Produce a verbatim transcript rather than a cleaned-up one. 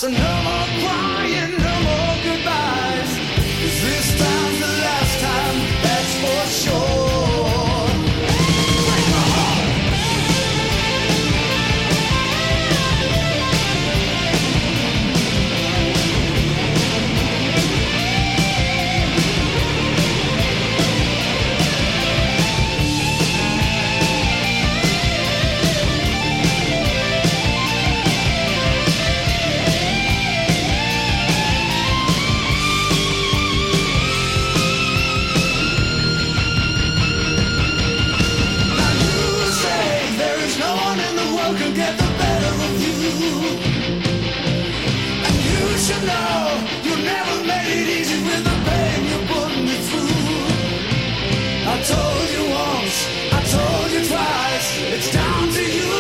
So no more crying, no more goodbyes. 'Cause this time's the last time, that's for sure. Break my heart. Could get the better of you, and you should know you never made it easy with the pain you're putting me through. I told you once, I told you twice, it's down to you.